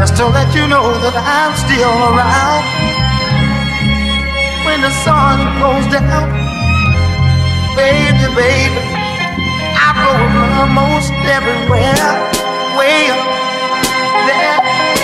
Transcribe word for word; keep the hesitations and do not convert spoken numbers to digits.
just to let you know that I'm still around. When the sun goes down, baby, baby, I go almost everywhere, way up there.